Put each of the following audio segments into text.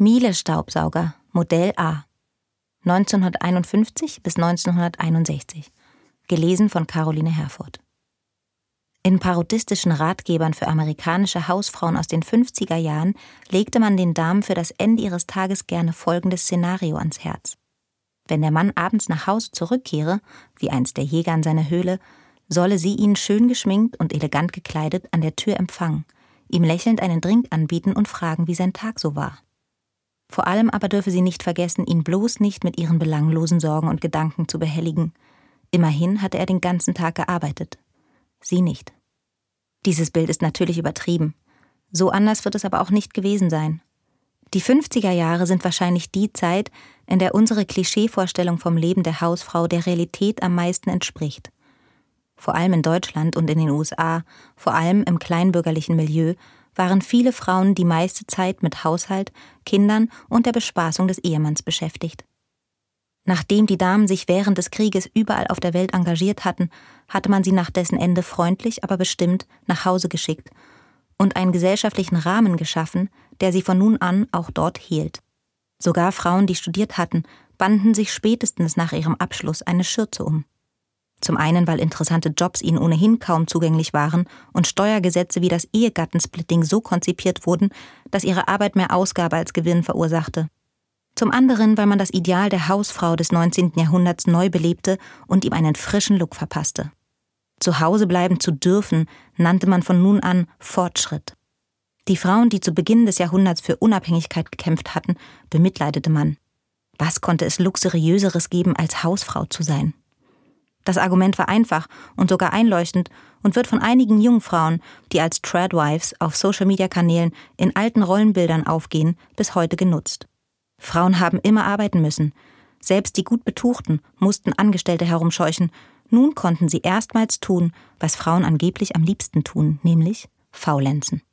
Miele-Staubsauger, Modell A. 1951 bis 1961. Gelesen von Caroline Herfurth. In parodistischen Ratgebern für amerikanische Hausfrauen aus den 50er Jahren legte man den Damen für das Ende ihres Tages gerne folgendes Szenario ans Herz. Wenn der Mann abends nach Hause zurückkehre, wie einst der Jäger in seine Höhle, solle sie ihn schön geschminkt und elegant gekleidet an der Tür empfangen, ihm lächelnd einen Drink anbieten und fragen, wie sein Tag so war. Vor allem aber dürfe sie nicht vergessen, ihn bloß nicht mit ihren belanglosen Sorgen und Gedanken zu behelligen. Immerhin hatte er den ganzen Tag gearbeitet. Sie nicht. Dieses Bild ist natürlich übertrieben. So anders wird es aber auch nicht gewesen sein. Die 50er Jahre sind wahrscheinlich die Zeit, in der unsere Klischeevorstellung vom Leben der Hausfrau der Realität am meisten entspricht. Vor allem in Deutschland und in den USA, vor allem im kleinbürgerlichen Milieu, waren viele Frauen die meiste Zeit mit Haushalt, Kindern und der Bespaßung des Ehemanns beschäftigt. Nachdem die Damen sich während des Krieges überall auf der Welt engagiert hatten, hatte man sie nach dessen Ende freundlich, aber bestimmt nach Hause geschickt und einen gesellschaftlichen Rahmen geschaffen, der sie von nun an auch dort hielt. Sogar Frauen, die studiert hatten, banden sich spätestens nach ihrem Abschluss eine Schürze um. Zum einen, weil interessante Jobs ihnen ohnehin kaum zugänglich waren und Steuergesetze wie das Ehegattensplitting so konzipiert wurden, dass ihre Arbeit mehr Ausgabe als Gewinn verursachte. Zum anderen, weil man das Ideal der Hausfrau des 19. Jahrhunderts neu belebte und ihm einen frischen Look verpasste. Zu Hause bleiben zu dürfen, nannte man von nun an Fortschritt. Die Frauen, die zu Beginn des Jahrhunderts für Unabhängigkeit gekämpft hatten, bemitleidete man. Was konnte es Luxuriöseres geben, als Hausfrau zu sein? Das Argument war einfach und sogar einleuchtend und wird von einigen Jungfrauen, die als Tradwives auf Social-Media-Kanälen in alten Rollenbildern aufgehen, bis heute genutzt. Frauen haben immer arbeiten müssen. Selbst die gut Betuchten mussten Angestellte herumscheuchen. Nun konnten sie erstmals tun, was Frauen angeblich am liebsten tun, nämlich faulenzen.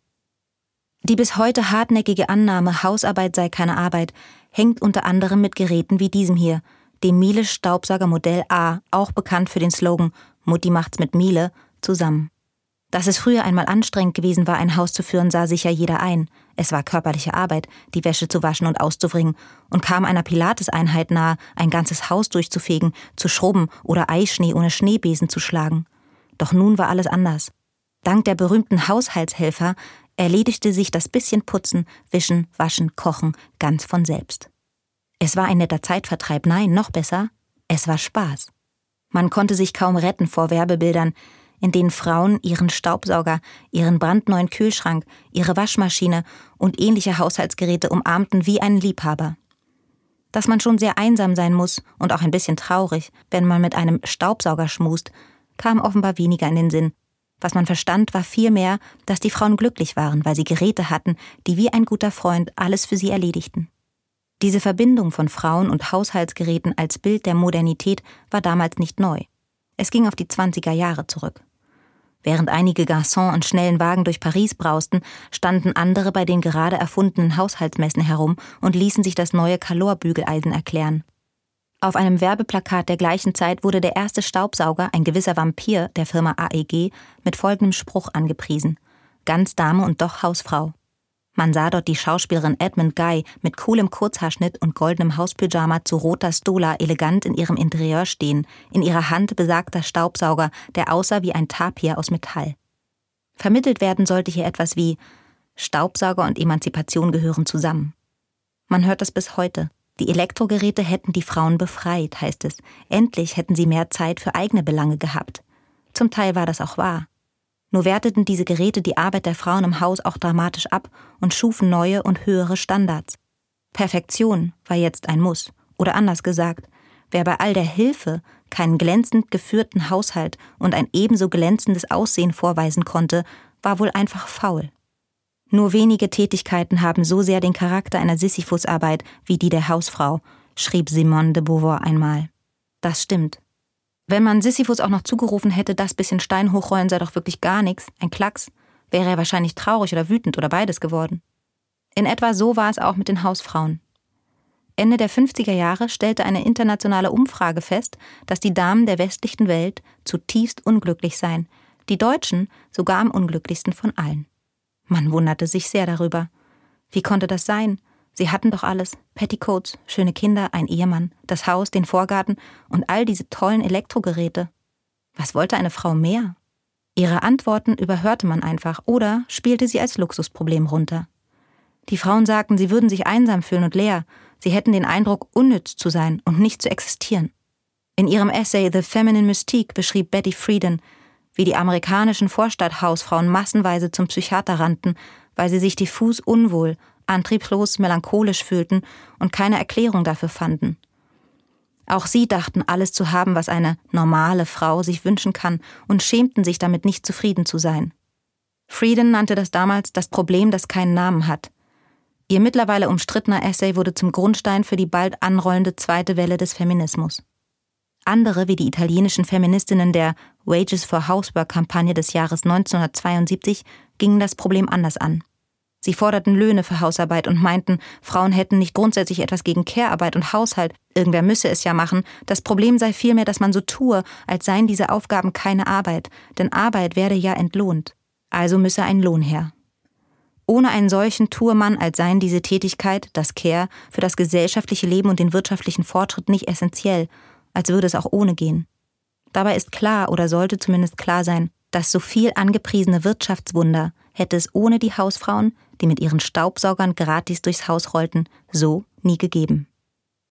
Die bis heute hartnäckige Annahme, Hausarbeit sei keine Arbeit, hängt unter anderem mit Geräten wie diesem hier, dem Miele-Staubsauger Modell A, auch bekannt für den Slogan »Mutti macht's mit Miele«, zusammen. Dass es früher einmal anstrengend gewesen war, ein Haus zu führen, sah sicher jeder ein. Es war körperliche Arbeit, die Wäsche zu waschen und auszubringen, und kam einer Pilates-Einheit nahe, ein ganzes Haus durchzufegen, zu schrubben oder Eischnee ohne Schneebesen zu schlagen. Doch nun war alles anders. Dank der berühmten Haushaltshelfer erledigte sich das bisschen Putzen, Wischen, Waschen, Kochen ganz von selbst. Es war ein netter Zeitvertreib, nein, noch besser, es war Spaß. Man konnte sich kaum retten vor Werbebildern, in denen Frauen ihren Staubsauger, ihren brandneuen Kühlschrank, ihre Waschmaschine und ähnliche Haushaltsgeräte umarmten wie einen Liebhaber. Dass man schon sehr einsam sein muss und auch ein bisschen traurig, wenn man mit einem Staubsauger schmust, kam offenbar weniger in den Sinn. Was man verstand, war vielmehr, dass die Frauen glücklich waren, weil sie Geräte hatten, die wie ein guter Freund alles für sie erledigten. Diese Verbindung von Frauen und Haushaltsgeräten als Bild der Modernität war damals nicht neu. Es ging auf die 20er Jahre zurück. Während einige Garçons in schnellen Wagen durch Paris brausten, standen andere bei den gerade erfundenen Haushaltsmessen herum und ließen sich das neue Calor-Bügeleisen erklären. Auf einem Werbeplakat der gleichen Zeit wurde der erste Staubsauger, ein gewisser Vampir der Firma AEG, mit folgendem Spruch angepriesen: Ganz Dame und doch Hausfrau. Man sah dort die Schauspielerin Edmund Guy mit coolem Kurzhaarschnitt und goldenem Hauspyjama zu roter Stola elegant in ihrem Interieur stehen, in ihrer Hand besagter Staubsauger, der aussah wie ein Tapir aus Metall. Vermittelt werden sollte hier etwas wie: Staubsauger und Emanzipation gehören zusammen. Man hört das bis heute. Die Elektrogeräte hätten die Frauen befreit, heißt es. Endlich hätten sie mehr Zeit für eigene Belange gehabt. Zum Teil war das auch wahr. Nur werteten diese Geräte die Arbeit der Frauen im Haus auch dramatisch ab und schufen neue und höhere Standards. Perfektion war jetzt ein Muss. Oder anders gesagt, wer bei all der Hilfe keinen glänzend geführten Haushalt und ein ebenso glänzendes Aussehen vorweisen konnte, war wohl einfach faul. Nur wenige Tätigkeiten haben so sehr den Charakter einer Sisyphusarbeit wie die der Hausfrau, schrieb Simone de Beauvoir einmal. Das stimmt. Wenn man Sisyphus auch noch zugerufen hätte, das bisschen Stein hochrollen sei doch wirklich gar nichts, ein Klacks, wäre er wahrscheinlich traurig oder wütend oder beides geworden. In etwa so war es auch mit den Hausfrauen. Ende der 50er Jahre stellte eine internationale Umfrage fest, dass die Damen der westlichen Welt zutiefst unglücklich seien, die Deutschen sogar am unglücklichsten von allen. Man wunderte sich sehr darüber. Wie konnte das sein? Sie hatten doch alles: Petticoats, schöne Kinder, ein Ehemann, das Haus, den Vorgarten und all diese tollen Elektrogeräte. Was wollte eine Frau mehr? Ihre Antworten überhörte man einfach oder spielte sie als Luxusproblem runter. Die Frauen sagten, sie würden sich einsam fühlen und leer, sie hätten den Eindruck, unnütz zu sein und nicht zu existieren. In ihrem Essay The Feminine Mystique beschrieb Betty Friedan, wie die amerikanischen Vorstadthausfrauen massenweise zum Psychiater rannten, weil sie sich diffus unwohl, antriebslos, melancholisch fühlten und keine Erklärung dafür fanden. Auch sie dachten, alles zu haben, was eine normale Frau sich wünschen kann, und schämten sich damit, nicht zufrieden zu sein. Friedan nannte das damals das Problem, das keinen Namen hat. Ihr mittlerweile umstrittener Essay wurde zum Grundstein für die bald anrollende zweite Welle des Feminismus. Andere, wie die italienischen Feministinnen der Wages for Housework-Kampagne des Jahres 1972, gingen das Problem anders an. Sie forderten Löhne für Hausarbeit und meinten, Frauen hätten nicht grundsätzlich etwas gegen Care-Arbeit und Haushalt, irgendwer müsse es ja machen, das Problem sei vielmehr, dass man so tue, als seien diese Aufgaben keine Arbeit, denn Arbeit werde ja entlohnt, also müsse ein Lohn her. Ohne einen solchen tue man, als seien diese Tätigkeit, das Care, für das gesellschaftliche Leben und den wirtschaftlichen Fortschritt nicht essentiell, als würde es auch ohne gehen. Dabei ist klar oder sollte zumindest klar sein, das so viel angepriesene Wirtschaftswunder hätte es ohne die Hausfrauen, die mit ihren Staubsaugern gratis durchs Haus rollten, so nie gegeben.